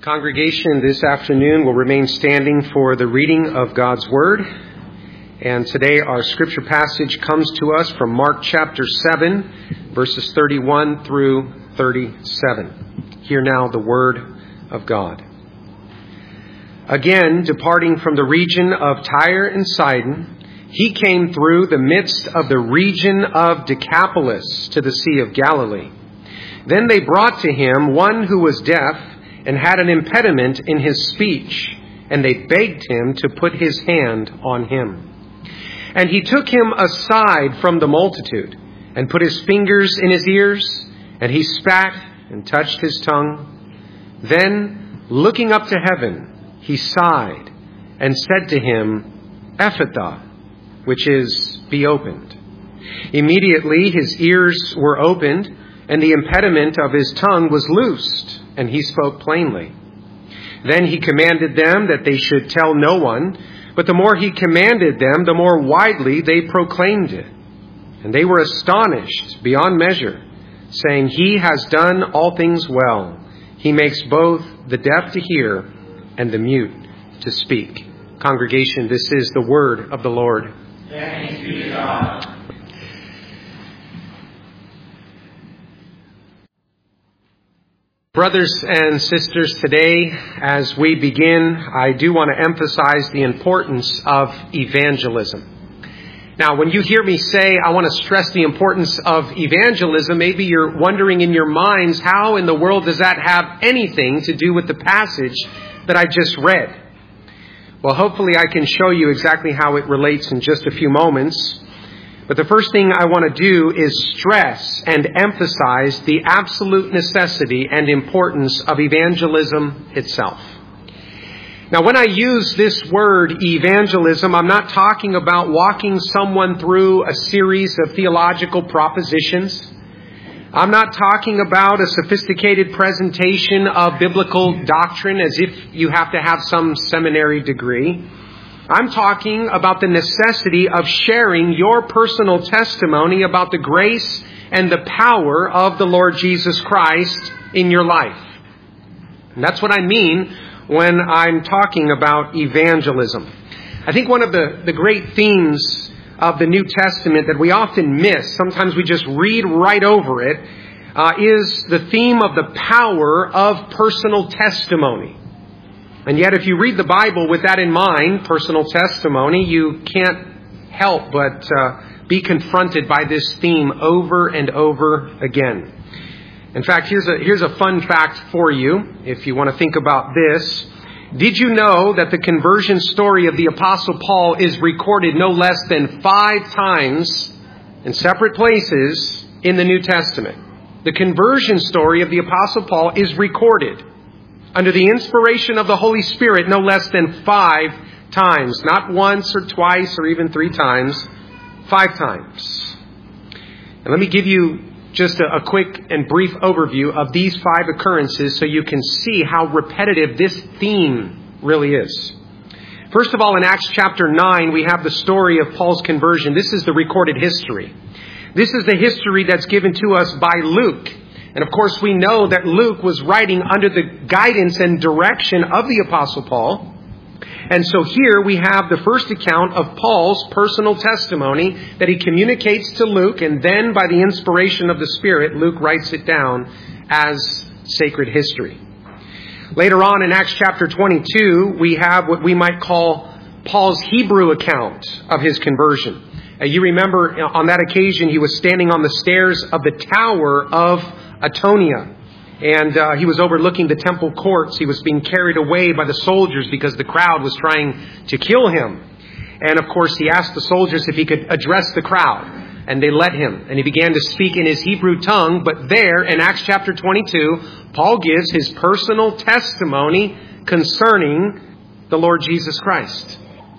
Congregation, this afternoon will remain standing for the reading of God's Word. And today our scripture passage comes to us from Mark chapter 7, verses 31 through 37. Hear now the Word of God. Again, departing from the region of Tyre and Sidon, he came through the midst of the region of Decapolis to the Sea of Galilee. Then they brought to him one who was deaf and had an impediment in his speech, and they begged him to put his hand on him. And he took him aside from the multitude, and put his fingers in his ears, and he spat and touched his tongue. Then, looking up to heaven, he sighed, and said to him, Ephphatha, which is, be opened. Immediately his ears were opened, and the impediment of his tongue was loosed, and he spoke plainly. Then he commanded them that they should tell no one, but the more he commanded them, the more widely they proclaimed it. And they were astonished beyond measure, saying, He has done all things well. He makes both the deaf to hear and the mute to speak. Congregation, this is the word of the Lord. Thanks be to God. Brothers and sisters, today, as we begin, I do want to emphasize the importance of evangelism. Now, when you hear me say, I want to stress the importance of evangelism, maybe you're wondering in your minds, how in the world does that have anything to do with the passage that I just read? Well, hopefully I can show you exactly how it relates in just a few moments. But the first thing I want to do is stress and emphasize the absolute necessity and importance of evangelism itself. Now, when I use this word evangelism, I'm not talking about walking someone through a series of theological propositions. I'm not talking about a sophisticated presentation of biblical doctrine as if you have to have some seminary degree. I'm talking about the necessity of sharing your personal testimony about the grace and the power of the Lord Jesus Christ in your life. And that's what I mean when I'm talking about evangelism. I think one of the great themes of the New Testament that we often miss, sometimes we just read right over it, is the theme of the power of personal testimony. And yet, if you read the Bible with that in mind, personal testimony, you can't help but be confronted by this theme over and over again. In fact, here's a fun fact for you, if you want to think about this. Did you know that the conversion story of the Apostle Paul is recorded no less than 5 times in separate places in the New Testament? The conversion story of the Apostle Paul is recorded under the inspiration of the Holy Spirit no less than 5 times. Not once or twice or even 3 times. 5 times. And let me give you just a quick and brief overview of these 5 occurrences so you can see how repetitive this theme really is. First of all, in Acts chapter 9, we have the story of Paul's conversion. This is the recorded history. This is the history that's given to us by Luke. And of course, we know that Luke was writing under the guidance and direction of the Apostle Paul. And so here we have the first account of Paul's personal testimony that he communicates to Luke. And then by the inspiration of the Spirit, Luke writes it down as sacred history. Later on in Acts chapter 22, we have what we might call Paul's Hebrew account of his conversion. You remember on that occasion, he was standing on the stairs of the Tower of Antonia, and he was overlooking the temple courts. He was being carried away by the soldiers because the crowd was trying to kill him. And of course, he asked the soldiers if he could address the crowd, and they let him. And he began to speak in his Hebrew tongue. But there, in Acts chapter 22, Paul gives his personal testimony concerning the Lord Jesus Christ.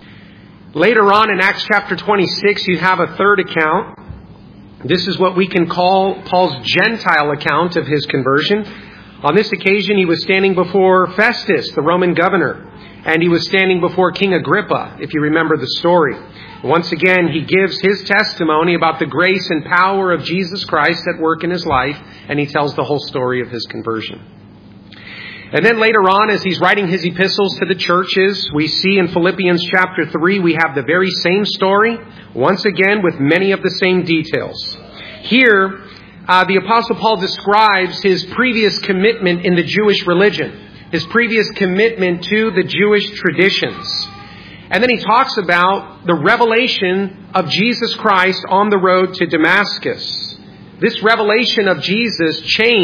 Later on in Acts chapter 26, you have a third account. This is what we can call Paul's Gentile account of his conversion. On this occasion, he was standing before Festus, the Roman governor, and he was standing before King Agrippa, if you remember the story. Once again, he gives his testimony about the grace and power of Jesus Christ at work in his life, and he tells the whole story of his conversion. And then later on, as he's writing his epistles to the churches, we see in Philippians chapter 3, we have the very same story, once again with many of the same details. Here, the Apostle Paul describes his previous commitment in the Jewish religion, his previous commitment to the Jewish traditions. And then he talks about the revelation of Jesus Christ on the road to Damascus. This revelation of Jesus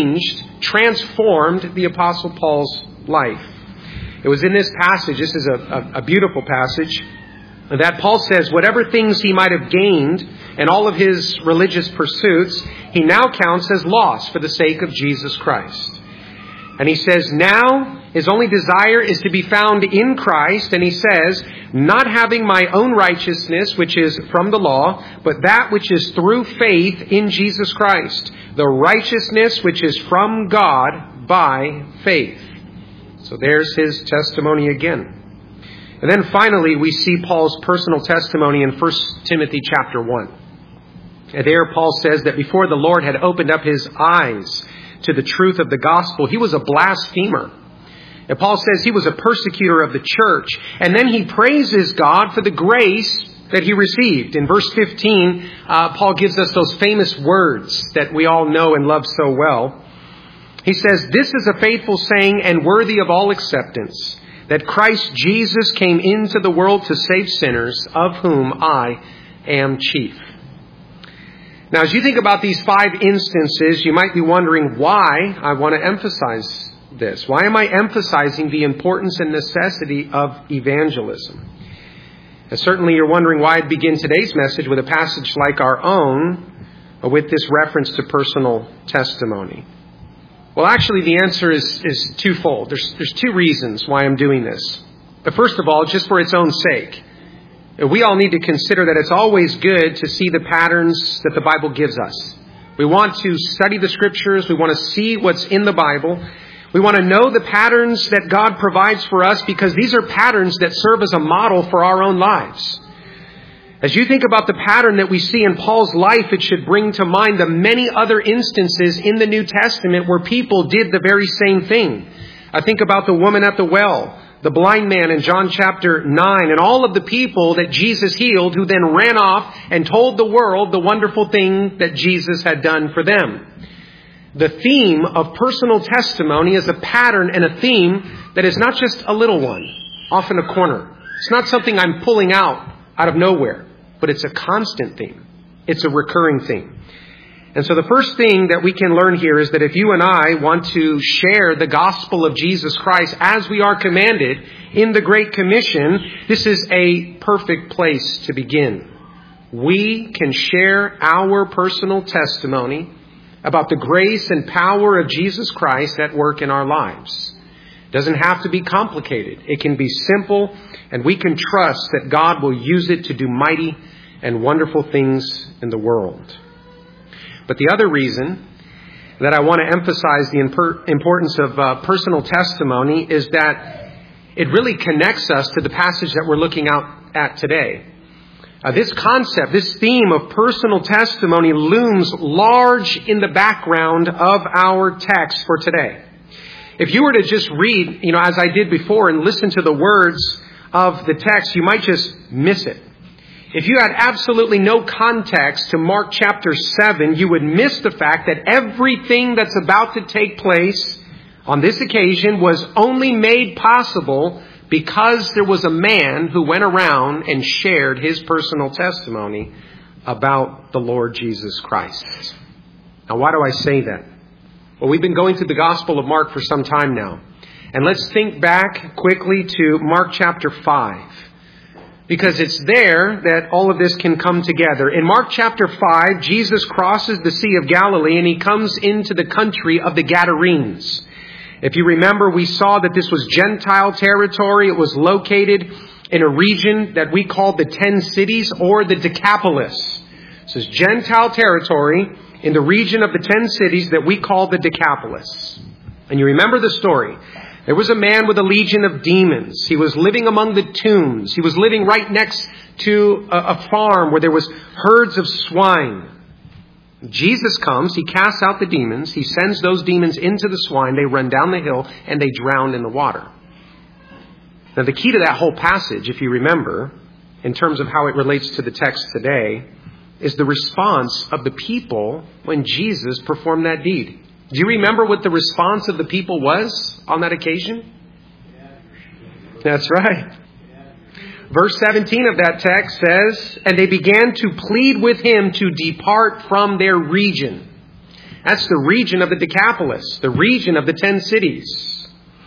transformed the Apostle Paul's life. It was in this passage, this is a beautiful passage, that Paul says whatever things he might have gained in all of his religious pursuits, he now counts as loss for the sake of Jesus Christ. And he says, now his only desire is to be found in Christ. And he says, not having my own righteousness, which is from the law, but that which is through faith in Jesus Christ, the righteousness which is from God by faith. So there's his testimony again. And then finally, we see Paul's personal testimony in 1 Timothy chapter 1. And there Paul says that before the Lord had opened up his eyes to the truth of the gospel, he was a blasphemer. And Paul says he was a persecutor of the church. And then he praises God for the grace that he received. In verse 15, Paul gives us those famous words that we all know and love so well. He says, this is a faithful saying and worthy of all acceptance, that Christ Jesus came into the world to save sinners, of whom I am chief. Now, as you think about these 5 instances, you might be wondering why I want to emphasize this. Why am I emphasizing the importance and necessity of evangelism? And certainly you're wondering why I'd begin today's message with a passage like our own, with this reference to personal testimony. Well, actually, the answer is twofold. There's 2 reasons why I'm doing this. But first of all, just for its own sake. We all need to consider that it's always good to see the patterns that the Bible gives us. We want to study the Scriptures. We want to see what's in the Bible. We want to know the patterns that God provides for us because these are patterns that serve as a model for our own lives. As you think about the pattern that we see in Paul's life, it should bring to mind the many other instances in the New Testament where people did the very same thing. I think about the woman at the well, the blind man in John chapter 9, and all of the people that Jesus healed who then ran off and told the world the wonderful thing that Jesus had done for them. The theme of personal testimony is a pattern and a theme that is not just a little one, off in a corner. It's not something I'm pulling out of nowhere, but it's a constant theme. It's a recurring theme. And so the first thing that we can learn here is that if you and I want to share the gospel of Jesus Christ as we are commanded in the Great Commission, this is a perfect place to begin. We can share our personal testimony about the grace and power of Jesus Christ at work in our lives. It doesn't have to be complicated. It can be simple, and we can trust that God will use it to do mighty and wonderful things in the world. But the other reason that I want to emphasize the importance of personal testimony is that it really connects us to the passage that we're looking at today. This concept, this theme of personal testimony looms large in the background of our text for today. If you were to just read, as I did before, and listen to the words of the text, you might just miss it. If you had absolutely no context to Mark chapter 7, you would miss the fact that everything that's about to take place on this occasion was only made possible because there was a man who went around and shared his personal testimony about the Lord Jesus Christ. Now, why do I say that? Well, we've been going through the Gospel of Mark for some time now. And let's think back quickly to Mark chapter 5. Because it's there that all of this can come together. In Mark chapter 5, Jesus crosses the Sea of Galilee and he comes into the country of the Gadarenes. If you remember, we saw that this was Gentile territory. It was located in a region that we called the 10 cities or the Decapolis. This is Gentile territory in the region of the 10 cities that we call the Decapolis. And you remember the story. There was a man with a legion of demons. He was living among the tombs. He was living right next to a farm where there was herds of swine. Jesus comes, he casts out the demons, he sends those demons into the swine, they run down the hill, and they drown in the water. Now the key to that whole passage, if you remember, in terms of how it relates to the text today, is the response of the people when Jesus performed that deed. Do you remember what the response of the people was on that occasion? That's right. Verse 17 of that text says, and they began to plead with him to depart from their region. That's the region of the Decapolis, the region of the 10 cities.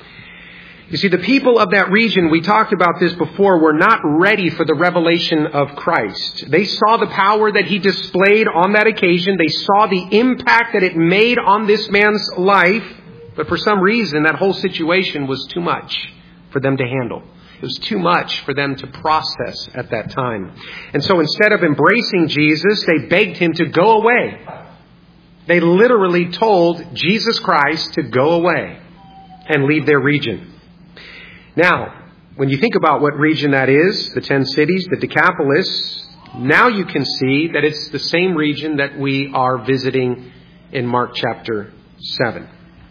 You see, the people of that region, we talked about this before, were not ready for the revelation of Christ. They saw the power that he displayed on that occasion. They saw the impact that it made on this man's life. But for some reason, that whole situation was too much for them to handle. It was too much for them to process at that time. And so instead of embracing Jesus, they begged him to go away. They literally told Jesus Christ to go away and leave their region. Now, when you think about what region that is, the 10 cities, the Decapolis, now you can see that it's the same region that we are visiting in Mark chapter 7.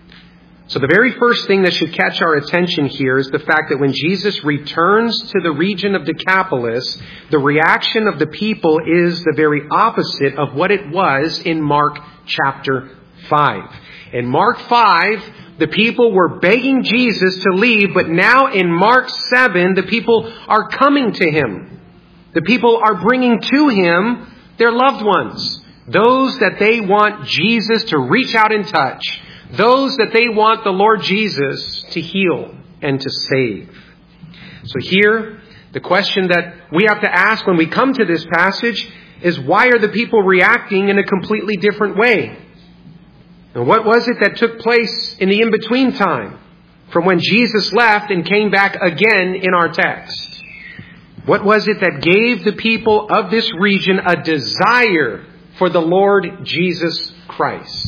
So the very first thing that should catch our attention here is the fact that when Jesus returns to the region of Decapolis, the reaction of the people is the very opposite of what it was in Mark chapter 5. In Mark 5, the people were begging Jesus to leave, but now in Mark 7, the people are coming to him. The people are bringing to him their loved ones, those that they want Jesus to reach out and touch, those that they want the Lord Jesus to heal and to save. So here, the question that we have to ask when we come to this passage is, why are the people reacting in a completely different way? And what was it that took place in the in-between time from when Jesus left and came back again in our text? What was it that gave the people of this region a desire for the Lord Jesus Christ?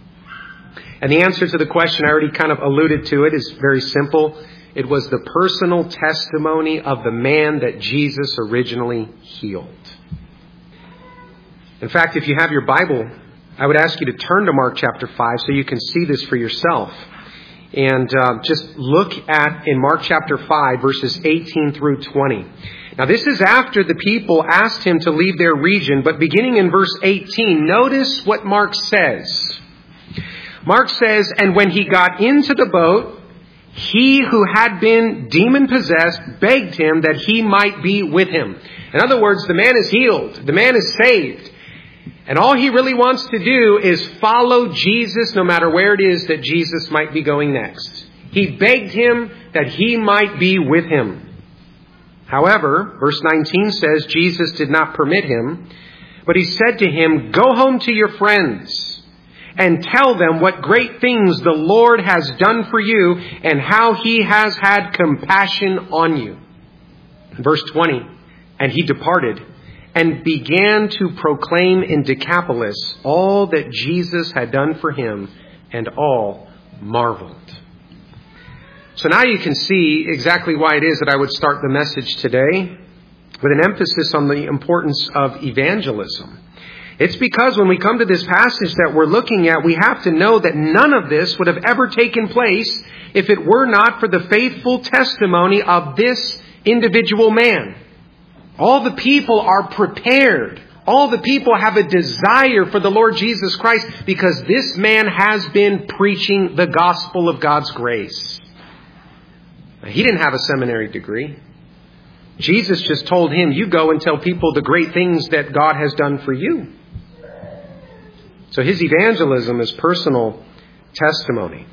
And the answer to the question, I already kind of alluded to it, is very simple. It was the personal testimony of the man that Jesus originally healed. In fact, if you have your Bible, I would ask you to turn to Mark chapter 5 so you can see this for yourself. And just look at, in Mark chapter 5, verses 18 through 20. Now this is after the people asked him to leave their region, but beginning in verse 18, notice what Mark says. Mark says, and when he got into the boat, he who had been demon-possessed begged him that he might be with him. In other words, the man is healed. The man is saved. And all he really wants to do is follow Jesus no matter where it is that Jesus might be going next. He begged him that he might be with him. However, verse 19 says Jesus did not permit him, but he said to him, go home to your friends and tell them what great things the Lord has done for you and how he has had compassion on you. Verse 20, and he departed and began to proclaim in Decapolis all that Jesus had done for him, and all marveled. So now you can see exactly why it is that I would start the message today with an emphasis on the importance of evangelism. It's because when we come to this passage that we're looking at, we have to know that none of this would have ever taken place if it were not for the faithful testimony of this individual man. All the people are prepared. All the people have a desire for the Lord Jesus Christ because this man has been preaching the gospel of God's grace. Now, he didn't have a seminary degree. Jesus just told him, you go and tell people the great things that God has done for you. So his evangelism is personal testimony.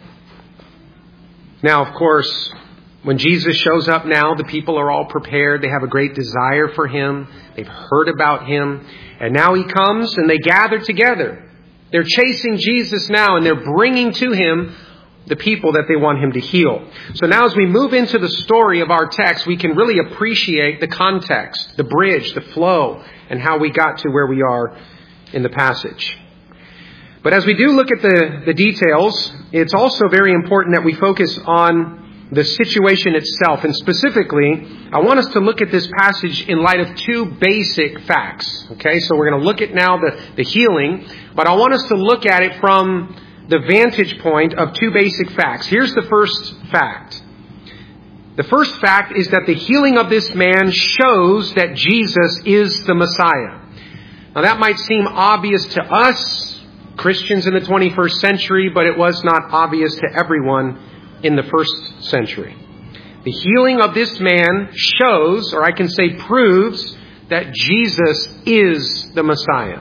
Now, of course, when Jesus shows up now, the people are all prepared. They have a great desire for him. They've heard about him. And now he comes and they gather together. They're chasing Jesus now and they're bringing to him the people that they want him to heal. So now as we move into the story of our text, we can really appreciate the context, the bridge, the flow, and how we got to where we are in the passage. But as we do look at the details, it's also very important that we focus on the situation itself. And specifically, I want us to look at this passage in light of two basic facts. Okay, so we're going to look at now the healing, but I want us to look at it from the vantage point of two basic facts. Here's the first fact. The first fact is that the healing of this man shows that Jesus is the Messiah. Now that might seem obvious to us, Christians in the 21st century, but it was not obvious to everyone in the first century. The healing of this man shows, or I can say proves, that Jesus is the Messiah.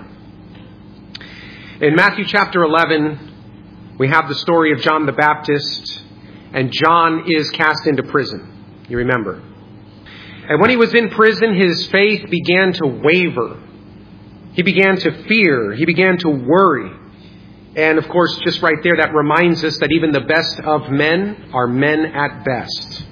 In Matthew chapter 11, we have the story of John the Baptist, and John is cast into prison. You remember. And when he was in prison, his faith began to waver. He began to fear. He began to worry. And of course, just right there, that reminds us that even the best of men are men at best.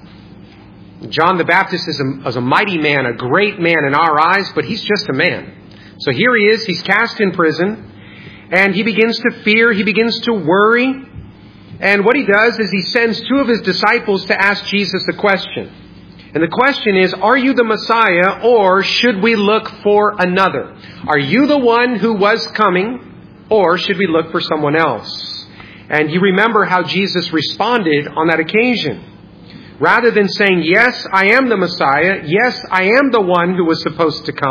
John the Baptist is a mighty man, a great man in our eyes, but he's just a man. So here he is, he's cast in prison, and he begins to fear, he begins to worry. And what he does is he sends two of his disciples to ask Jesus a question. And the question is, are you the Messiah, or should we look for another? Are you the one who was coming, or should we look for someone else? And you remember how Jesus responded on that occasion. Rather than saying, yes, I am the Messiah, yes, I am the one who was supposed to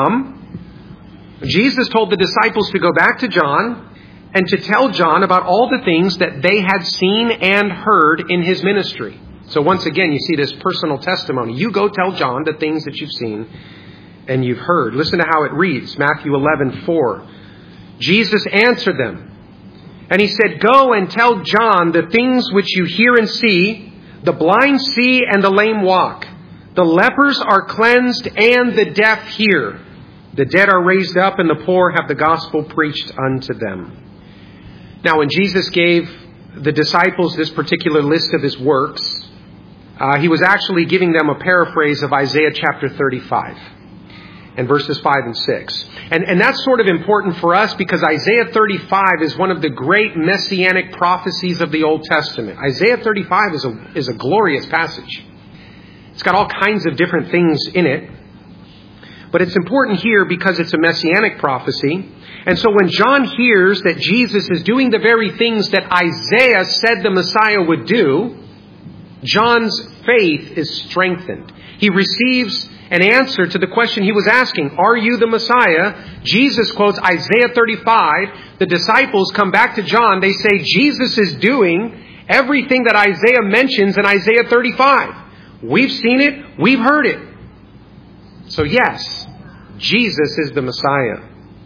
come, Jesus told the disciples to go back to John and to tell John about all the things that they had seen and heard in his ministry. So once again, you see this personal testimony. You go tell John the things that you've seen and you've heard. Listen to how it reads, Matthew 11:4. Jesus answered them, and he said, go and tell John the things which you hear and see. The blind see and the lame walk. The lepers are cleansed and the deaf hear. The dead are raised up and the poor have the gospel preached unto them. Now, when Jesus gave the disciples this particular list of his works, he was actually giving them a paraphrase of Isaiah chapter 35 and verses 5 and 6. And that's sort of important for us because Isaiah 35 is one of the great messianic prophecies of the Old Testament. Isaiah 35 is a glorious passage. It's got all kinds of different things in it. But it's important here because it's a messianic prophecy. And so when John hears that Jesus is doing the very things that Isaiah said the Messiah would do, John's faith is strengthened. He receives an answer to the question he was asking. Are you the Messiah? Jesus quotes Isaiah 35. The disciples come back to John. They say Jesus is doing everything that Isaiah mentions in Isaiah 35. We've seen it. We've heard it. So yes, Jesus is the Messiah.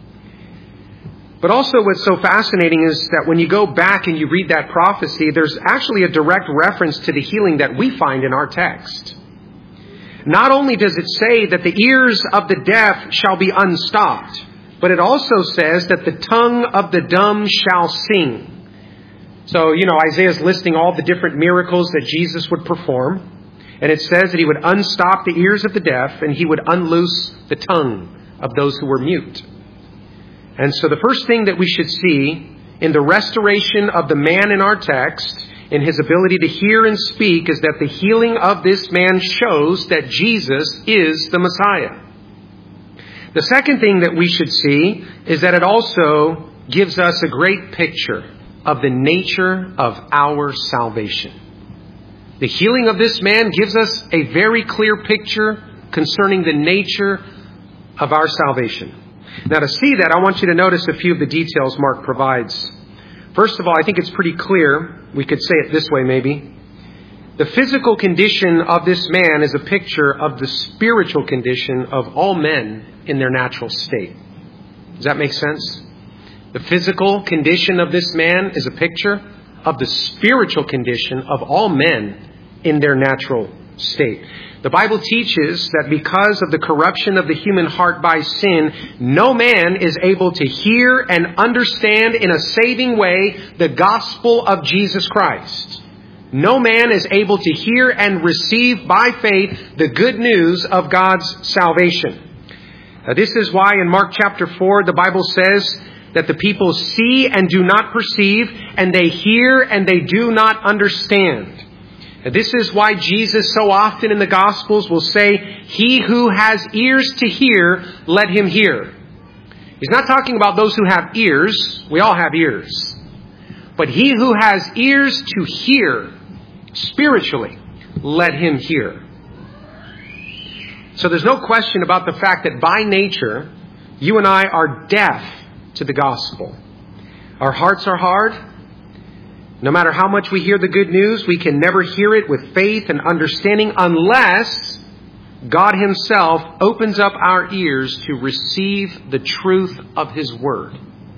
But also what's so fascinating is that when you go back and you read that prophecy, there's actually a direct reference to the healing that we find in our text. Not only does it say that the ears of the deaf shall be unstopped, but it also says that the tongue of the dumb shall sing. So, Isaiah's listing all the different miracles that Jesus would perform. And it says that he would unstop the ears of the deaf and he would unloose the tongue of those who were mute. And so the first thing that we should see in the restoration of the man in our text, in his ability to hear and speak, is that the healing of this man shows that Jesus is the Messiah. The second thing that we should see is that it also gives us a great picture of the nature of our salvation. The healing of this man gives us a very clear picture concerning the nature of our salvation. Now, to see that, I want you to notice a few of the details Mark provides. First of all, I think it's pretty clear. We could say it this way, maybe. The physical condition of this man is a picture of the spiritual condition of all men in their natural state. Does that make sense? The physical condition of this man is a picture of the spiritual condition of all men in their natural state. The Bible teaches that because of the corruption of the human heart by sin, no man is able to hear and understand in a saving way the gospel of Jesus Christ. No man is able to hear and receive by faith the good news of God's salvation. This is why in Mark chapter 4, the Bible says that the people see and do not perceive, and they hear and they do not understand. And this is why Jesus so often in the Gospels will say, he who has ears to hear, let him hear. He's not talking about those who have ears. We all have ears. But he who has ears to hear spiritually, let him hear. So there's no question about the fact that by nature, you and I are deaf to the gospel. Our hearts are hard. No matter how much we hear the good news, we can never hear it with faith and understanding unless God himself opens up our ears to receive the truth of his word.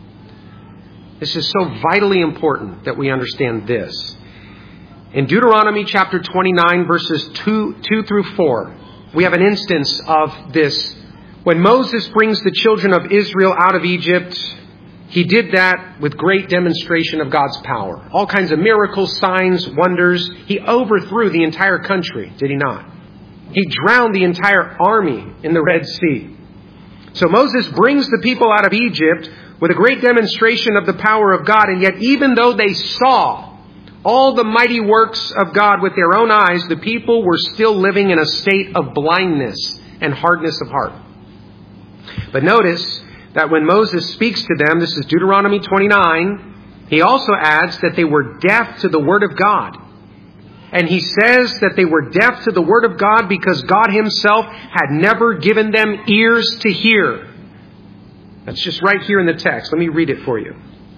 This is so vitally important that we understand this. In Deuteronomy chapter 29, verses 2 through 4, we have an instance of this. When Moses brings the children of Israel out of Egypt, he did that with great demonstration of God's power. All kinds of miracles, signs, wonders. He overthrew the entire country, did he not? He drowned the entire army in the Red Sea. So Moses brings the people out of Egypt with a great demonstration of the power of God. And yet even though they saw all the mighty works of God with their own eyes, the people were still living in a state of blindness and hardness of heart. But notice that when Moses speaks to them, this is Deuteronomy 29, he also adds that they were deaf to the word of God. And he says that they were deaf to the word of God because God himself had never given them ears to hear. That's just right here in the text. Let me read it for you.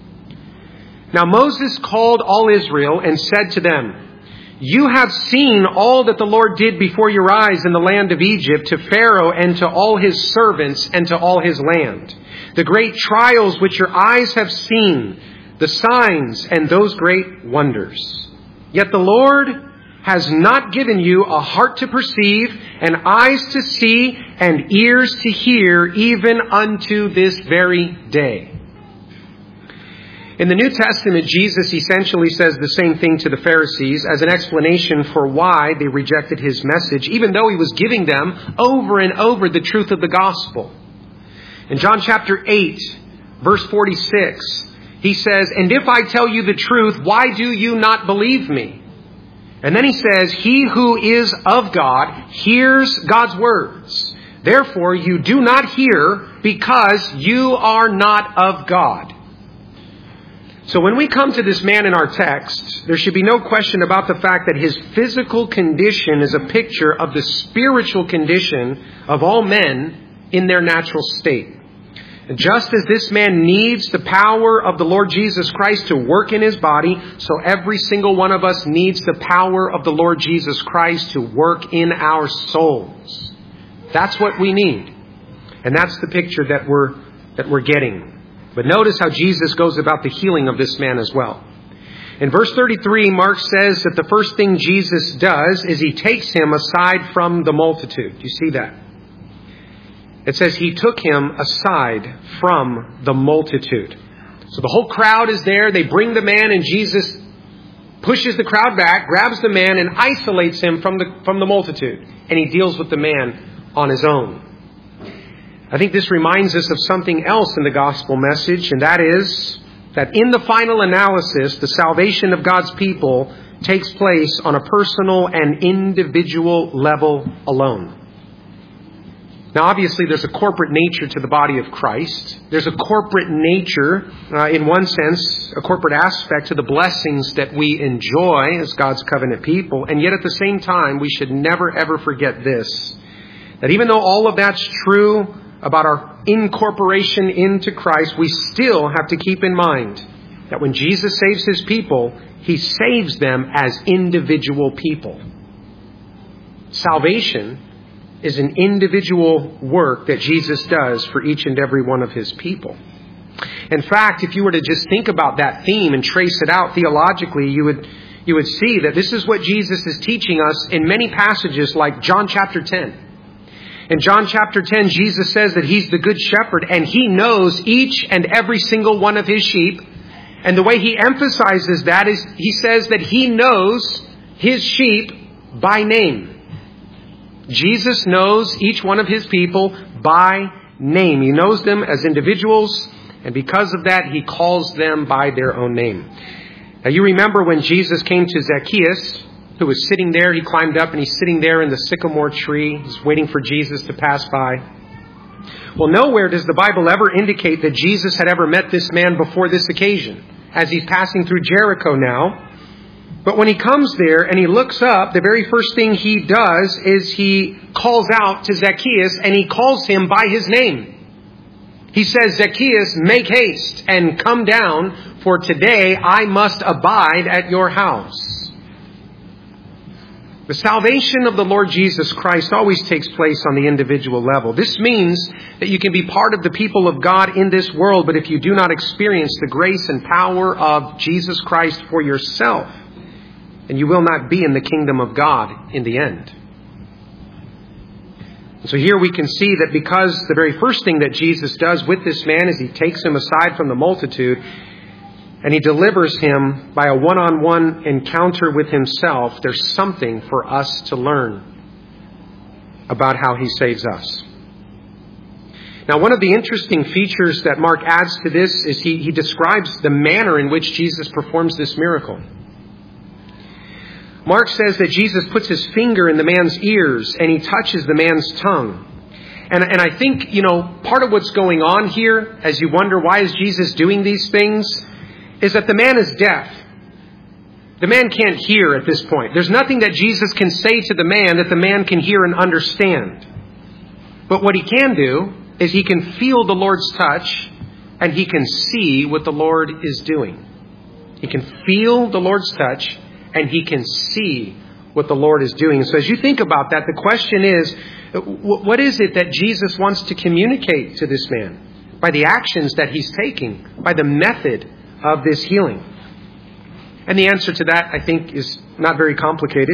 Now Moses called all Israel and said to them, you have seen all that the Lord did before your eyes in the land of Egypt to Pharaoh and to all his servants and to all his land. The great trials which your eyes have seen, the signs and those great wonders. Yet the Lord has not given you a heart to perceive and eyes to see and ears to hear even unto this very day. In the New Testament, Jesus essentially says the same thing to the Pharisees as an explanation for why they rejected his message, even though he was giving them over and over the truth of the gospel. In John chapter 8, verse 46, he says, and if I tell you the truth, why do you not believe me? And then he says, he who is of God hears God's words. Therefore, you do not hear because you are not of God. So when we come to this man in our text, there should be no question about the fact that his physical condition is a picture of the spiritual condition of all men in their natural state. Just as this man needs the power of the Lord Jesus Christ to work in his body, so every single one of us needs the power of the Lord Jesus Christ to work in our souls. That's what we need. And that's the picture that we're getting. But notice how Jesus goes about the healing of this man as well. In verse 33, Mark says that the first thing Jesus does is he takes him aside from the multitude. Do you see that? It says he took him aside from the multitude. So the whole crowd is there. They bring the man and Jesus pushes the crowd back, grabs the man and isolates him from the multitude. And he deals with the man on his own. I think this reminds us of something else in the gospel message, and that is that in the final analysis, the salvation of God's people takes place on a personal and individual level alone. Now, obviously, there's a corporate nature to the body of Christ. There's a corporate nature, in one sense, a corporate aspect to the blessings that we enjoy as God's covenant people. And yet at the same time, we should never, ever forget this, that even though all of that's true about our incorporation into Christ, we still have to keep in mind that when Jesus saves his people, he saves them as individual people. Salvation is an individual work that Jesus does for each and every one of his people. In fact, if you were to just think about that theme and trace it out theologically, you would see that this is what Jesus is teaching us in many passages like John chapter 10. In John chapter 10, Jesus says that he's the good shepherd and he knows each and every single one of his sheep. And the way he emphasizes that is he says that he knows his sheep by name. Jesus knows each one of his people by name. He knows them as individuals, and because of that, he calls them by their own name. Now you remember when Jesus came to Zacchaeus, who was sitting there. He climbed up and he's sitting there in the sycamore tree. He's waiting for Jesus to pass by. Well, nowhere does the Bible ever indicate that Jesus had ever met this man before this occasion, as he's passing through Jericho now. But when he comes there and he looks up, the very first thing he does is he calls out to Zacchaeus, and he calls him by his name. He says, "Zacchaeus, make haste and come down, for today I must abide at your house." The salvation of the Lord Jesus Christ always takes place on the individual level. This means that you can be part of the people of God in this world, but if you do not experience the grace and power of Jesus Christ for yourself, then you will not be in the kingdom of God in the end. So here we can see that because the very first thing that Jesus does with this man is he takes him aside from the multitude and he delivers him by a one-on-one encounter with himself, there's something for us to learn about how he saves us. Now, one of the interesting features that Mark adds to this is he describes the manner in which Jesus performs this miracle. Mark says that Jesus puts his finger in the man's ears and he touches the man's tongue. And I think, part of what's going on here, as you wonder why is Jesus doing these things, is that the man is deaf. The man can't hear at this point. There's nothing that Jesus can say to the man that the man can hear and understand. But what he can do is he can feel the Lord's touch and he can see what the Lord is doing. He can feel the Lord's touch and he can see what the Lord is doing. So as you think about that, the question is, what is it that Jesus wants to communicate to this man by the actions that he's taking, by the method of this healing? And the answer to that, I think, is not very complicated.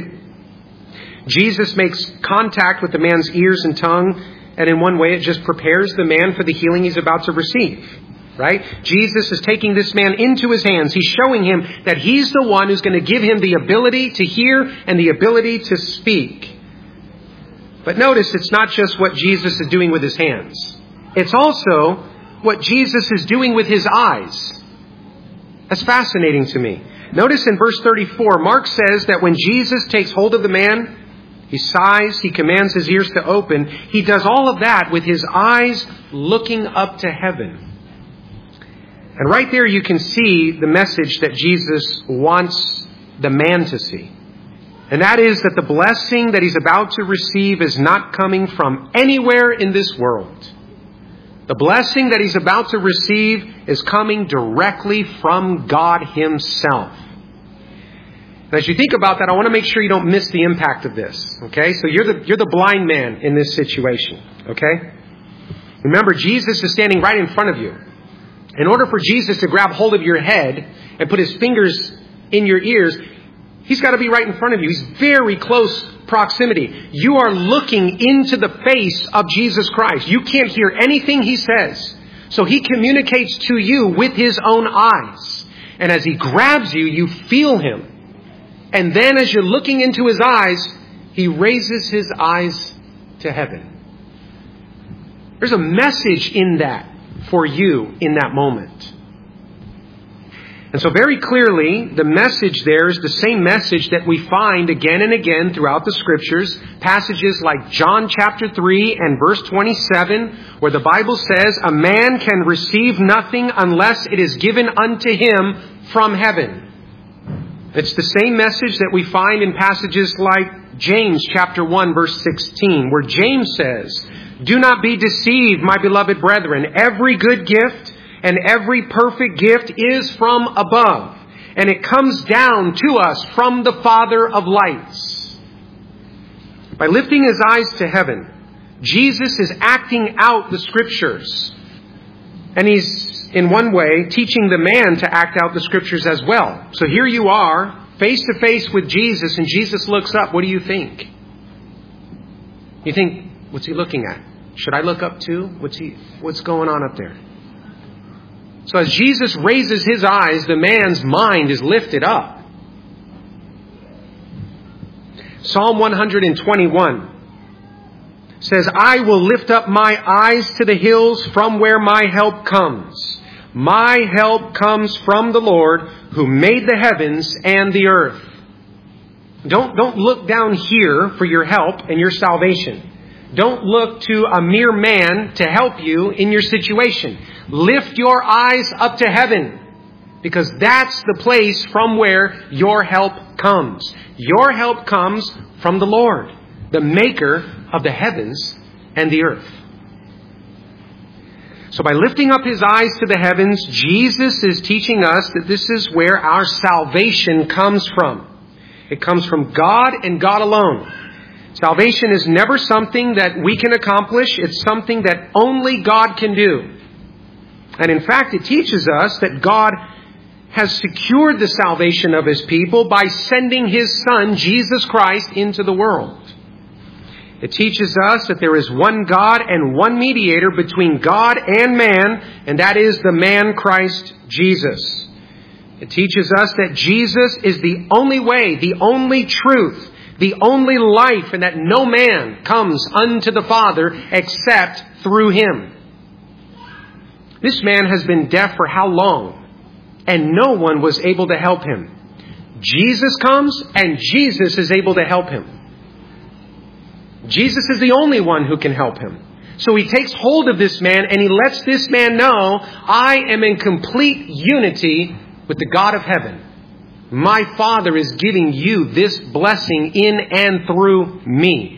Jesus makes contact with the man's ears and tongue, and in one way it just prepares the man for the healing he's about to receive. Right? Jesus is taking this man into his hands. He's showing him that he's the one who's going to give him the ability to hear and the ability to speak. But notice it's not just what Jesus is doing with his hands. It's also what Jesus is doing with his eyes. That's fascinating to me. Notice in verse 34, Mark says that when Jesus takes hold of the man, he sighs, he commands his ears to open. He does all of that with his eyes looking up to heaven. And right there you can see the message that Jesus wants the man to see. And that is that the blessing that he's about to receive is not coming from anywhere in this world. The blessing that he's about to receive is coming directly from God himself. And as you think about that, I want to make sure you don't miss the impact of this. Okay? So you're the blind man in this situation. Okay? Remember, Jesus is standing right in front of you. In order for Jesus to grab hold of your head and put his fingers in your ears, he's got to be right in front of you. He's very close proximity. You are looking into the face of Jesus Christ. You can't hear anything he says. So he communicates to you with his own eyes. And as he grabs you, you feel him. And then as you're looking into his eyes, he raises his eyes to heaven. There's a message in that for you in that moment. And so very clearly, the message there is the same message that we find again and again throughout the Scriptures. Passages like John chapter 3 and verse 27, where the Bible says, "A man can receive nothing unless it is given unto him from heaven." It's the same message that we find in passages like James chapter 1 verse 16, where James says, "Do not be deceived, my beloved brethren. Every good gift and every perfect gift is from above, and it comes down to us from the Father of lights." By lifting his eyes to heaven, Jesus is acting out the Scriptures. And he's, in one way, teaching the man to act out the Scriptures as well. So here you are, face to face with Jesus, and Jesus looks up. What do you think? You think, what's he looking at? Should I look up too? What's going on up there? So as Jesus raises his eyes, the man's mind is lifted up. Psalm 121 says, "I will lift up my eyes to the hills from where my help comes. My help comes from the Lord who made the heavens and the earth." Don't look down here for your help and your salvation. Don't look to a mere man to help you in your situation. Lift your eyes up to heaven, because that's the place from where your help comes. Your help comes from the Lord, the maker of the heavens and the earth. So by lifting up his eyes to the heavens, Jesus is teaching us that this is where our salvation comes from. It comes from God and God alone. Salvation is never something that we can accomplish. It's something that only God can do. And in fact, it teaches us that God has secured the salvation of his people by sending his Son, Jesus Christ, into the world. It teaches us that there is one God and one mediator between God and man, and that is the man Christ Jesus. It teaches us that Jesus is the only way, the only truth, the only life, and that no man comes unto the Father except through him. This man has been deaf for how long? And no one was able to help him. Jesus comes and Jesus is able to help him. Jesus is the only one who can help him. So he takes hold of this man and he lets this man know, I am in complete unity with the God of heaven. My Father is giving you this blessing in and through me.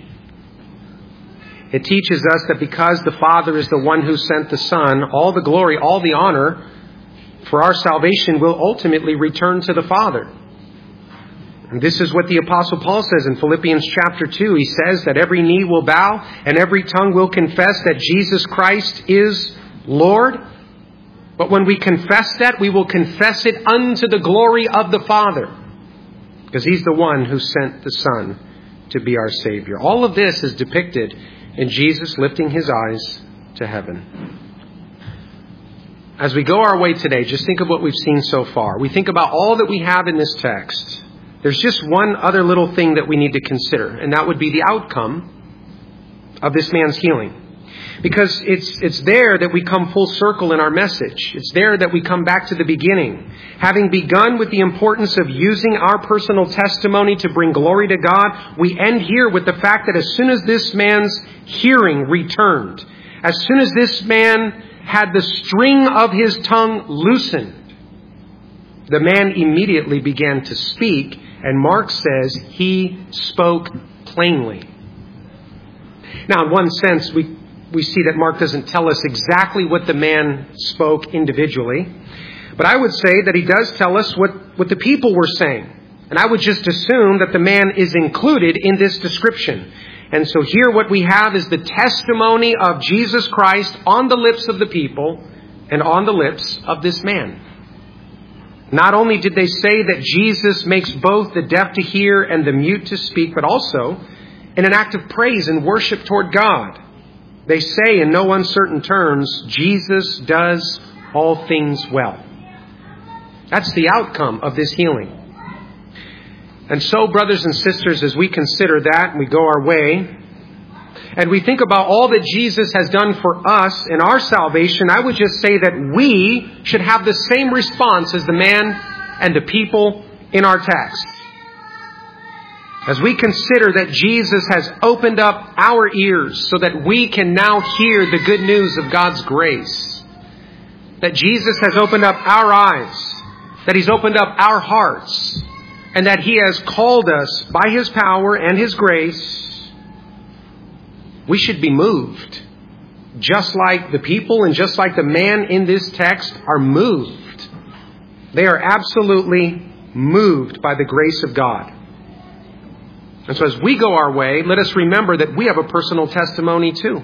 It teaches us that because the Father is the one who sent the Son, all the glory, all the honor for our salvation will ultimately return to the Father. And this is what the Apostle Paul says in Philippians chapter 2. He says that every knee will bow and every tongue will confess that Jesus Christ is Lord. But when we confess that, we will confess it unto the glory of the Father, because he's the one who sent the Son to be our Savior. All of this is depicted in Jesus lifting his eyes to heaven. As we go our way today, just think of what we've seen so far. We think about all that we have in this text. There's just one other little thing that we need to consider, and that would be the outcome of this man's healing. Because it's there that we come full circle in our message. It's there that we come back to the beginning. Having begun with the importance of using our personal testimony to bring glory to God, we end here with the fact that as soon as this man's hearing returned, as soon as this man had the string of his tongue loosened, the man immediately began to speak, and Mark says he spoke plainly. Now, in one sense, we see that Mark doesn't tell us exactly what the man spoke individually. But I would say that he does tell us what the people were saying. And I would just assume that the man is included in this description. And so here what we have is the testimony of Jesus Christ on the lips of the people and on the lips of this man. Not only did they say that Jesus makes both the deaf to hear and the mute to speak, but also in an act of praise and worship toward God. They say in no uncertain terms, Jesus does all things well. That's the outcome of this healing. And so, brothers and sisters, as we consider that and we go our way, and we think about all that Jesus has done for us in our salvation, I would just say that we should have the same response as the man and the people in our text. As we consider that Jesus has opened up our ears so that we can now hear the good news of God's grace. That Jesus has opened up our eyes. That he's opened up our hearts. And that he has called us by his power and his grace. We should be moved. Just like the people and just like the man in this text are moved. They are absolutely moved by the grace of God. And so as we go our way, let us remember that we have a personal testimony too.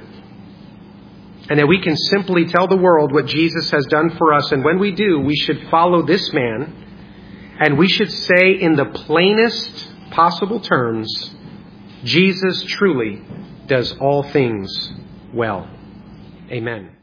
And that we can simply tell the world what Jesus has done for us. And when we do, we should follow this man. And we should say in the plainest possible terms, Jesus truly does all things well. Amen.